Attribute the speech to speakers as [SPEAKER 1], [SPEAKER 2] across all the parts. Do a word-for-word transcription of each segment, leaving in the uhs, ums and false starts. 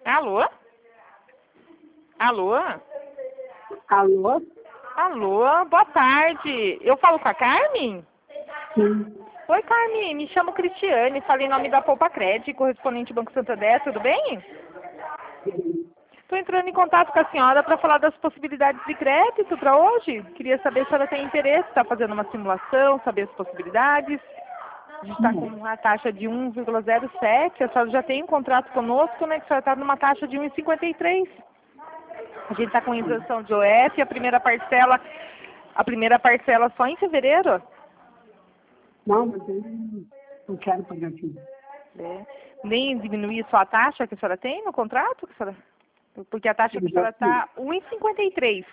[SPEAKER 1] Alô? Alô?
[SPEAKER 2] Alô?
[SPEAKER 1] Alô, boa tarde. Eu falo com a Carmen?
[SPEAKER 2] Sim.
[SPEAKER 1] Oi, Carmen, me chamo Cristiane, falei em nome da Poupa Crédito, correspondente Banco Santander, tudo bem? Estou entrando em contato com a senhora para falar das possibilidades de crédito para hoje. Queria saber se a senhora tem interesse, está fazendo uma simulação, saber as possibilidades. A gente está com uma taxa de um vírgula zero sete, a senhora já tem um contrato conosco, né, que a senhora está numa taxa de um vírgula cinquenta e três. A gente está com isenção de O F, a primeira parcela, a primeira parcela só em fevereiro.
[SPEAKER 2] Não, mas eu não quero pagar aqui.
[SPEAKER 1] É. Nem diminuir só a taxa que a senhora tem no contrato? Que a senhora... Porque a taxa que a senhora está um vírgula cinquenta e três.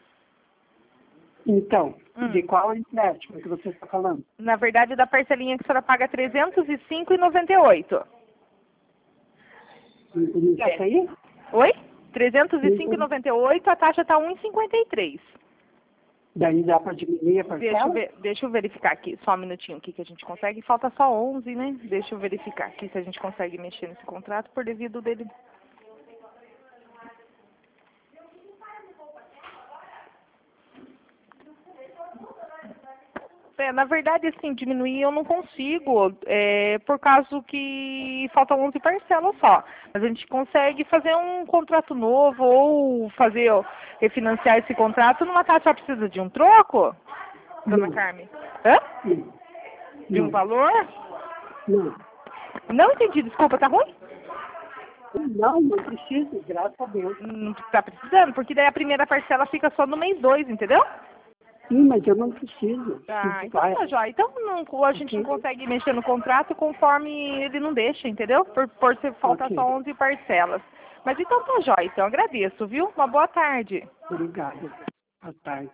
[SPEAKER 2] Então,
[SPEAKER 1] Hum.
[SPEAKER 2] de qual empréstimo que você está falando?
[SPEAKER 1] Na verdade, da parcelinha que a senhora paga trezentos e cinco reais e noventa e oito centavos.
[SPEAKER 2] Isso aí?
[SPEAKER 1] Oi? trezentos e cinco reais e noventa e oito centavos, a taxa está um vírgula cinquenta e três.
[SPEAKER 2] Daí dá para diminuir a parcela?
[SPEAKER 1] Deixa eu, ver, deixa eu verificar aqui, só um minutinho aqui que a gente consegue. Falta só onze, né? Deixa eu verificar aqui se a gente consegue mexer nesse contrato por devido dele. É, na verdade, assim, diminuir eu não consigo, é, por causa que faltam onze parcelas só. Mas a gente consegue fazer um contrato novo ou fazer, ó, refinanciar esse contrato numa taxa. Só precisa de um troco, dona
[SPEAKER 2] Não.
[SPEAKER 1] Carmen? Hã?
[SPEAKER 2] Não.
[SPEAKER 1] De um
[SPEAKER 2] Não.
[SPEAKER 1] valor?
[SPEAKER 2] Não.
[SPEAKER 1] Não entendi, desculpa, tá ruim?
[SPEAKER 2] Não, não preciso, graças a Deus.
[SPEAKER 1] Não tá precisando, porque daí a primeira parcela fica só no mês dois, entendeu?
[SPEAKER 2] Sim, mas eu não preciso.
[SPEAKER 1] Ah, então
[SPEAKER 2] Vai.
[SPEAKER 1] tá, joia. Então não, a gente não consegue mexer no contrato conforme ele não deixa, entendeu? Por, por ser falta
[SPEAKER 2] Ok.
[SPEAKER 1] só onze parcelas. Mas então tá, joia. Então agradeço, viu? Uma boa tarde.
[SPEAKER 2] Obrigado. Boa tarde.